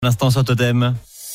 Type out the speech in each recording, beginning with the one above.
L'instant sur Totem.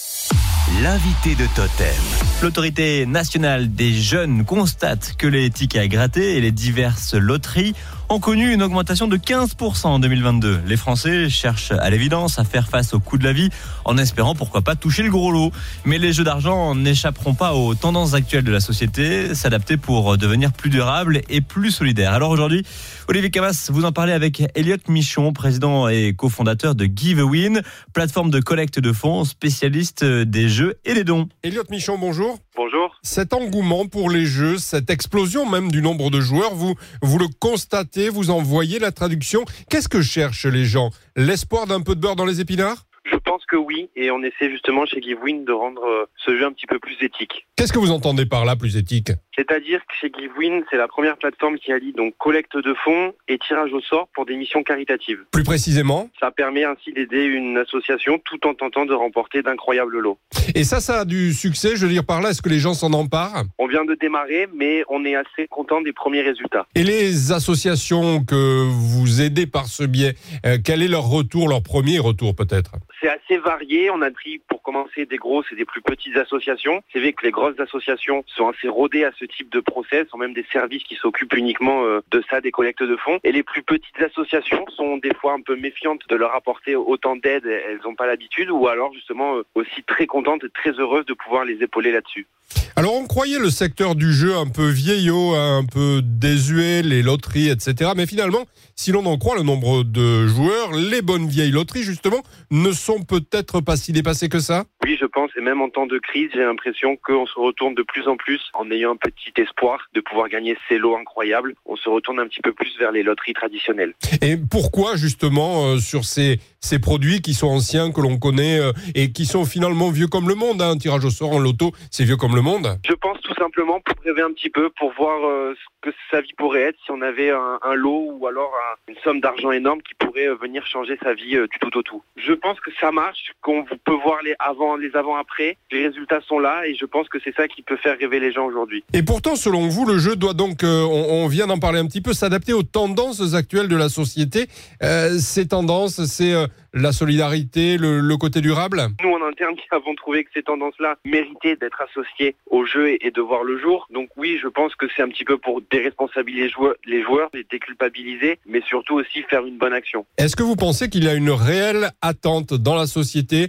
L'invité de Totem. L'autorité nationale des jeunes constate que les tickets à gratter et les diverses loteries ont connu une augmentation de 15% en 2022. Les Français cherchent à l'évidence à faire face au coût de la vie en espérant pourquoi pas toucher le gros lot. Mais les jeux d'argent n'échapperont pas aux tendances actuelles de la société, s'adapter pour devenir plus durable et plus solidaire. Alors aujourd'hui, Olivier Camas, vous en parlez avec Elliot Michon, président et cofondateur de Give a Win, plateforme de collecte de fonds spécialiste des jeux et des dons. Elliot Michon, bonjour. Bonjour. Cet engouement pour les jeux, cette explosion même du nombre de joueurs, vous le constatez, vous en voyez la traduction. Qu'est-ce que cherchent les gens ? L'espoir d'un peu de beurre dans les épinards ? Je pense que oui, et on essaie justement chez Give a Win de rendre ce jeu un petit peu plus éthique. Qu'est-ce que vous entendez par là, plus éthique ? C'est-à-dire que chez Give a Win, c'est la première plateforme qui allie donc collecte de fonds et tirage au sort pour des missions caritatives. Plus précisément ? Ça permet ainsi d'aider une association tout en tentant de remporter d'incroyables lots. Et ça a du succès, je veux dire par là, est-ce que les gens s'en emparent ? On vient de démarrer, mais on est assez content des premiers résultats. Et les associations que vous aidez par ce biais, quel est leur retour, leur premier retour peut-être ? C'est assez varié. On a pris pour commencer des grosses et des plus petites associations. C'est vrai que les grosses associations sont assez rodées à ce type de process, sont même des services qui s'occupent uniquement de ça, des collectes de fonds. Et les plus petites associations sont des fois un peu méfiantes de leur apporter autant d'aide, elles n'ont pas l'habitude, ou alors justement aussi très contentes et très heureuses de pouvoir les épauler là-dessus. Alors on croyait le secteur du jeu un peu vieillot, un peu désuet, les loteries, etc. Mais finalement, si l'on en croit le nombre de joueurs, les bonnes vieilles loteries justement ne sont peut-être pas si dépassées que ça. Oui, je pense, et même en temps de crise, j'ai l'impression qu'on se retourne de plus en plus en ayant un petit espoir de pouvoir gagner ces lots incroyables. On se retourne un petit peu plus vers les loteries traditionnelles. Et pourquoi justement sur ces produits qui sont anciens, que l'on connaît et qui sont finalement vieux comme le monde, un tirage au sort en loto, c'est vieux comme le monde ? Je pense tout simplement pour rêver un petit peu, pour voir ce que sa vie pourrait être si on avait un lot ou alors une somme d'argent énorme qui pourrait venir changer sa vie du tout au tout. Je pense que ça marche, qu'on peut voir les avant-après, les résultats sont là et je pense que c'est ça qui peut faire rêver les gens aujourd'hui. Et pourtant, selon vous, le jeu doit donc, on vient d'en parler un petit peu, s'adapter aux tendances actuelles de la société. Ces tendances, c'est la solidarité, le côté durable ? Nous, en interne, qui avons trouvé que ces tendances-là méritaient d'être associées au jeu et de voir le jour. Donc oui, je pense que c'est un petit peu pour déresponsabiliser les joueurs, les déculpabiliser, mais surtout aussi faire une bonne action. Est-ce que vous pensez qu'il y a une réelle attente dans la société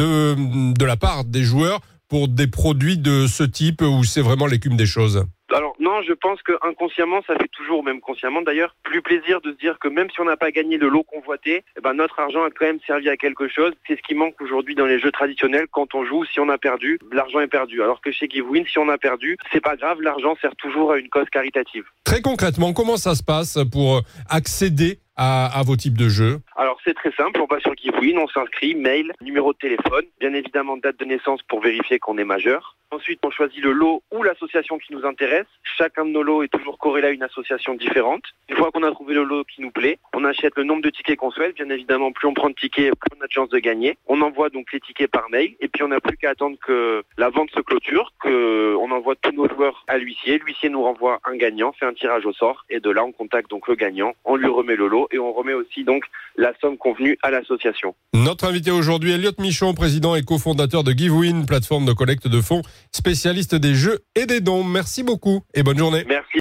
de la part des joueurs pour des produits de ce type où c'est vraiment l'écume des choses ? Alors non, je pense que inconsciemment, ça fait toujours, même consciemment d'ailleurs, plus plaisir de se dire que même si on n'a pas gagné le lot convoité, notre argent a quand même servi à quelque chose. C'est ce qui manque aujourd'hui dans les jeux traditionnels. Quand on joue, si on a perdu, l'argent est perdu. Alors que chez Give a Win, si on a perdu, c'est pas grave, l'argent sert toujours à une cause caritative. Très concrètement, comment ça se passe pour accéder à vos types de jeux ? Alors c'est très simple, on va sur Give a Win, on s'inscrit, mail, numéro de téléphone, bien évidemment date de naissance pour vérifier qu'on est majeur. Ensuite, on choisit le lot ou l'association qui nous intéresse. Chacun de nos lots est toujours corrélé à une association différente. Une fois qu'on a trouvé le lot qui nous plaît, on achète le nombre de tickets qu'on souhaite. Bien évidemment, plus on prend de tickets, plus on a de chances de gagner. On envoie donc les tickets par mail et puis on n'a plus qu'à attendre que la vente se clôture, qu'on envoie tous nos joueurs à l'huissier. L'huissier nous renvoie un gagnant, fait un tirage au sort et de là, on contacte donc le gagnant. On lui remet le lot et on remet aussi donc la somme convenue à l'association. Notre invité aujourd'hui, Elliot Michon, président et cofondateur de Give a Win, plateforme de collecte de fonds spécialiste des jeux et des dons. Merci beaucoup et bonne journée. Merci.